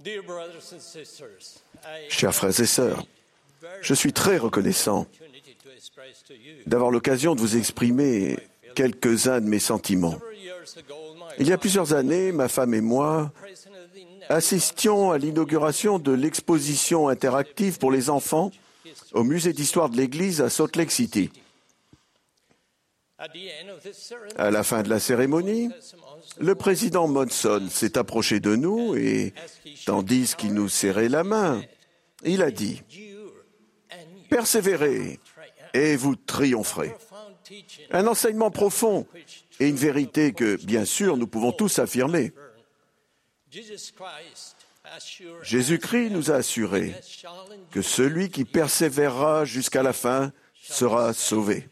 Chers frères et sœurs, je suis très reconnaissant d'avoir l'occasion de vous exprimer quelques-uns de mes sentiments. Il y a plusieurs années, ma femme et moi assistions à l'inauguration de l'exposition interactive pour les enfants au musée d'histoire de l'Église à Salt Lake City. À la fin de la cérémonie, le président Monson s'est approché de nous et, tandis qu'il nous serrait la main, il a dit « Persévérez et vous triompherez ». Un enseignement profond et une vérité que, bien sûr, nous pouvons tous affirmer. Jésus-Christ nous a assuré que celui qui persévérera jusqu'à la fin sera sauvé.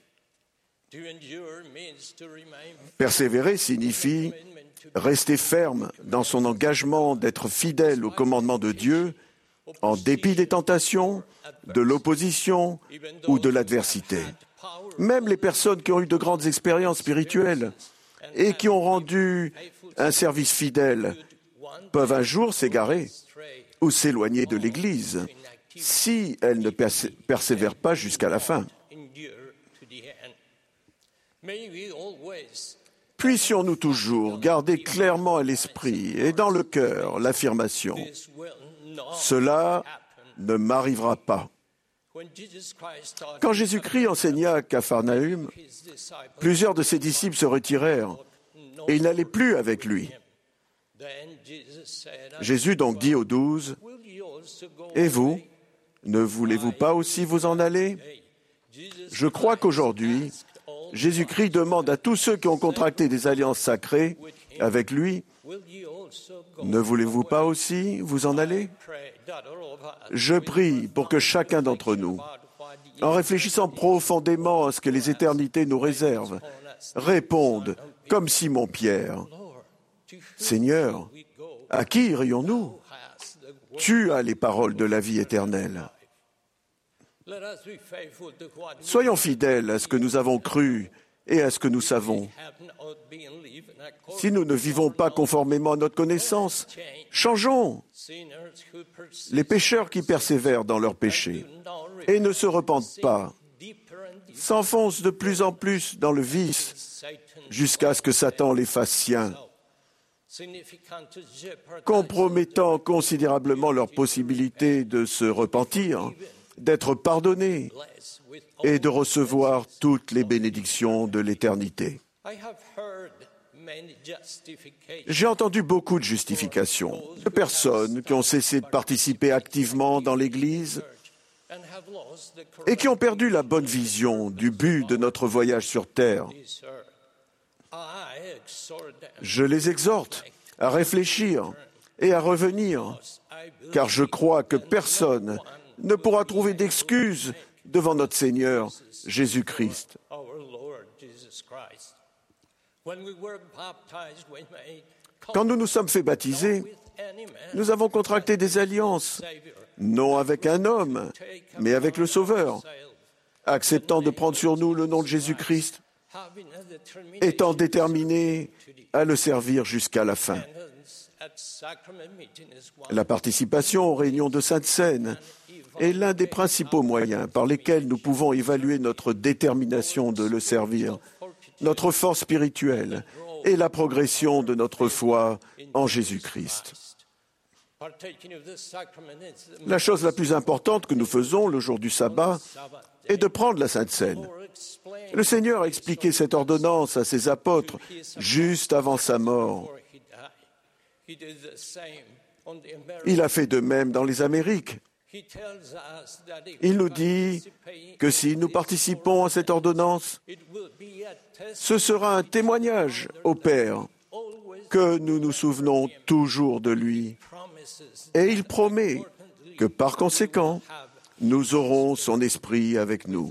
Persévérer signifie rester ferme dans son engagement d'être fidèle au commandement de Dieu en dépit des tentations, de l'opposition ou de l'adversité. Même les personnes qui ont eu de grandes expériences spirituelles et qui ont rendu un service fidèle peuvent un jour s'égarer ou s'éloigner de l'Église si elles ne persévèrent pas jusqu'à la fin. Puissions-nous toujours garder clairement à l'esprit et dans le cœur l'affirmation « Cela ne m'arrivera pas ». Quand Jésus-Christ enseigna à Capharnaüm, plusieurs de ses disciples se retirèrent et ils n'allaient plus avec lui. Jésus donc dit aux 12, « Et vous, ne voulez-vous pas aussi vous en aller ?» Je crois qu'aujourd'hui, Jésus-Christ demande à tous ceux qui ont contracté des alliances sacrées avec lui, « Ne voulez-vous pas aussi vous en aller ?» Je prie pour que chacun d'entre nous, en réfléchissant profondément à ce que les éternités nous réservent, réponde comme Simon-Pierre, « Seigneur, à qui irions-nous ? Tu as les paroles de la vie éternelle. » Soyons fidèles à ce que nous avons cru et à ce que nous savons. Si nous ne vivons pas conformément à notre connaissance, changeons. Les pécheurs qui persévèrent dans leurs péchés et ne se repentent pas s'enfoncent de plus en plus dans le vice jusqu'à ce que Satan les fasse siens, compromettant considérablement leur possibilité de se repentir, d'être pardonnés et de recevoir toutes les bénédictions de l'éternité. J'ai entendu beaucoup de justifications de personnes qui ont cessé de participer activement dans l'Église et qui ont perdu la bonne vision du but de notre voyage sur Terre. Je les exhorte à réfléchir et à revenir, car je crois que personne ne pourra trouver d'excuses devant notre Seigneur Jésus-Christ. Quand nous nous sommes fait baptiser, nous avons contracté des alliances, non avec un homme, mais avec le Sauveur, acceptant de prendre sur nous le nom de Jésus-Christ, étant déterminés à le servir jusqu'à la fin. La participation aux réunions de Sainte Seine est l'un des principaux moyens par lesquels nous pouvons évaluer notre détermination de le servir, notre force spirituelle et la progression de notre foi en Jésus-Christ. La chose la plus importante que nous faisons le jour du sabbat est de prendre la Sainte Seine. Le Seigneur a expliqué cette ordonnance à ses apôtres juste avant sa mort. Il a fait de même dans les Amériques. Il nous dit que si nous participons à cette ordonnance, ce sera un témoignage au Père que nous nous souvenons toujours de lui. Et il promet que par conséquent, nous aurons son esprit avec nous.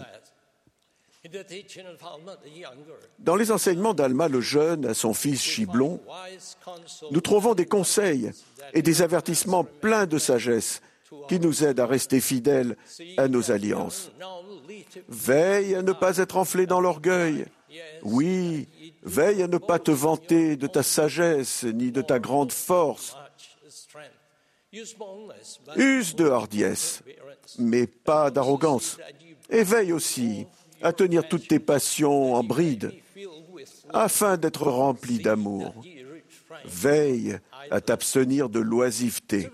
Dans les enseignements d'Alma le Jeune à son fils Chiblon, nous trouvons des conseils et des avertissements pleins de sagesse qui nous aident à rester fidèles à nos alliances. Veille à ne pas être enflé dans l'orgueil. Oui, veille à ne pas te vanter de ta sagesse ni de ta grande force. Use de hardiesse, mais pas d'arrogance. Et veille aussi à tenir toutes tes passions en bride, afin d'être rempli d'amour. Veille à t'abstenir de l'oisiveté.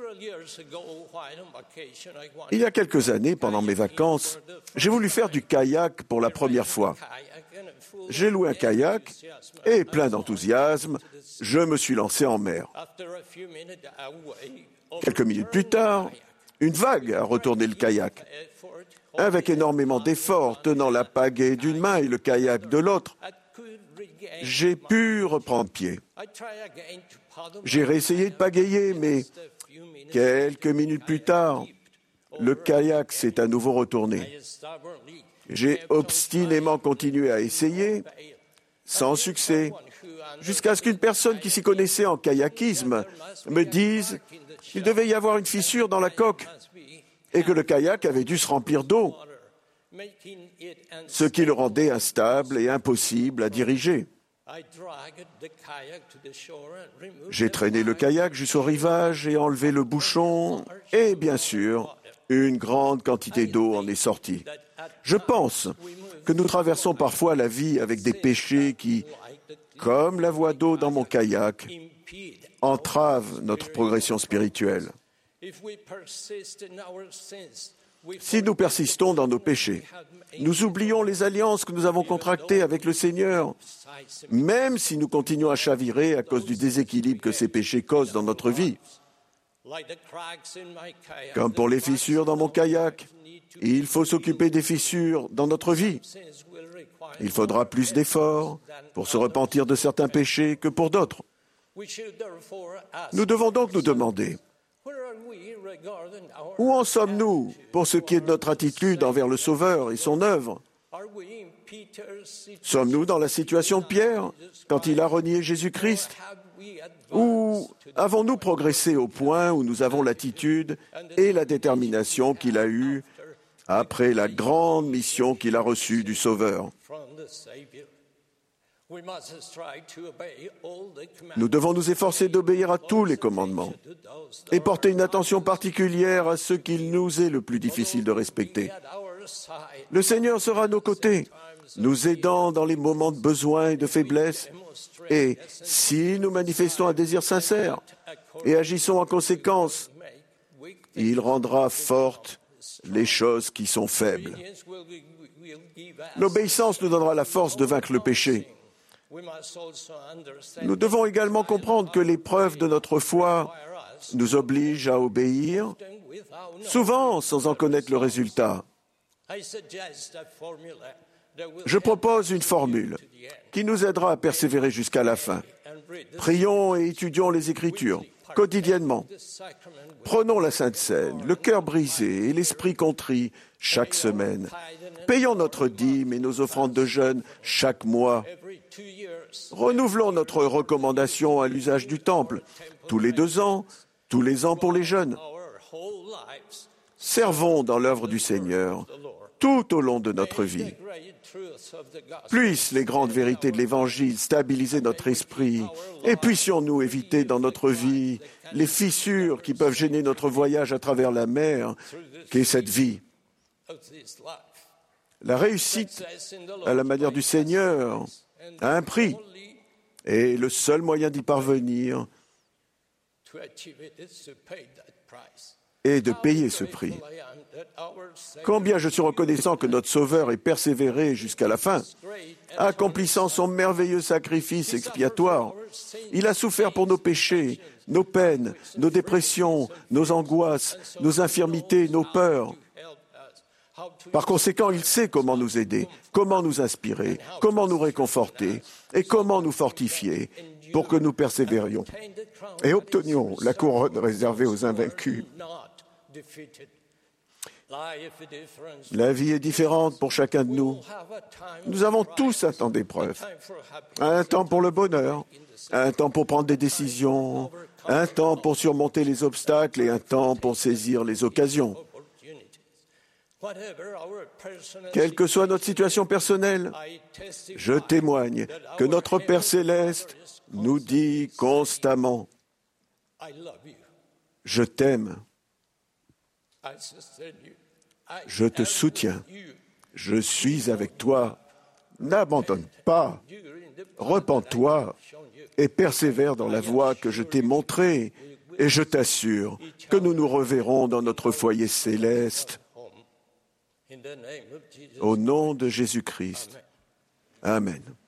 Il y a quelques années, pendant mes vacances, j'ai voulu faire du kayak pour la première fois. J'ai loué un kayak et, plein d'enthousiasme, je me suis lancé en mer. Quelques minutes plus tard, une vague a retourné le kayak. Avec énormément d'efforts, tenant la pagaie d'une main et le kayak de l'autre, j'ai pu reprendre pied. J'ai réessayé de pagayer, mais quelques minutes plus tard, le kayak s'est à nouveau retourné. J'ai obstinément continué à essayer, sans succès, jusqu'à ce qu'une personne qui s'y connaissait en kayakisme me dise qu'il devait y avoir une fissure dans la coque et que le kayak avait dû se remplir d'eau, ce qui le rendait instable et impossible à diriger. J'ai traîné le kayak jusqu'au rivage et enlevé le bouchon et, bien sûr, une grande quantité d'eau en est sortie. Je pense que nous traversons parfois la vie avec des péchés qui, comme la voie d'eau dans mon kayak, entravent notre progression spirituelle. Si nous persistons dans nos péchés, nous oublions les alliances que nous avons contractées avec le Seigneur, même si nous continuons à chavirer à cause du déséquilibre que ces péchés causent dans notre vie. Comme pour les fissures dans mon kayak, il faut s'occuper des fissures dans notre vie. Il faudra plus d'efforts pour se repentir de certains péchés que pour d'autres. Nous devons donc nous demander, où en sommes-nous pour ce qui est de notre attitude envers le Sauveur et son œuvre? Sommes-nous dans la situation de Pierre quand il a renié Jésus-Christ? Ou avons-nous progressé au point où nous avons l'attitude et la détermination qu'il a eue après la grande mission qu'il a reçue du Sauveur? Nous devons nous efforcer d'obéir à tous les commandements et porter une attention particulière à ce qu'il nous est le plus difficile de respecter. Le Seigneur sera à nos côtés, nous aidant dans les moments de besoin et de faiblesse. Et si nous manifestons un désir sincère et agissons en conséquence, il rendra fortes les choses qui sont faibles. L'obéissance nous donnera la force de vaincre le péché. Nous devons également comprendre que l'épreuve de notre foi nous oblige à obéir, souvent sans en connaître le résultat. Je propose une formule qui nous aidera à persévérer jusqu'à la fin. Prions et étudions les Écritures quotidiennement. Prenons la Sainte Seine, le cœur brisé et l'esprit contrit chaque semaine. Payons notre dîme et nos offrandes de jeûne chaque mois. Renouvelons notre recommandation à l'usage du temple tous les 2 ans, tous les ans pour les jeunes. Servons dans l'œuvre du Seigneur tout au long de notre vie. Puissent les grandes vérités de l'Évangile stabiliser notre esprit et puissions-nous éviter dans notre vie les fissures qui peuvent gêner notre voyage à travers la mer qu'est cette vie. La réussite à la manière du Seigneur a un prix et le seul moyen d'y parvenir est de payer ce prix. Combien je suis reconnaissant que notre Sauveur ait persévéré jusqu'à la fin, accomplissant son merveilleux sacrifice expiatoire. Il a souffert pour nos péchés, nos peines, nos dépressions, nos angoisses, nos infirmités, nos peurs. Par conséquent, il sait comment nous aider, comment nous inspirer, comment nous réconforter et comment nous fortifier pour que nous persévérions et obtenions la couronne réservée aux invaincus. La vie est différente pour chacun de nous. Nous avons tous un temps d'épreuve, un temps pour le bonheur, un temps pour prendre des décisions, un temps pour surmonter les obstacles et un temps pour saisir les occasions. Quelle que soit notre situation personnelle, je témoigne que notre Père céleste nous dit constamment Je t'aime. Je te soutiens. Je suis avec toi. N'abandonne pas. Repens-toi et persévère dans la voie que je t'ai montrée. Et je t'assure que nous nous reverrons dans notre foyer céleste. Au nom de Jésus-Christ. Amen.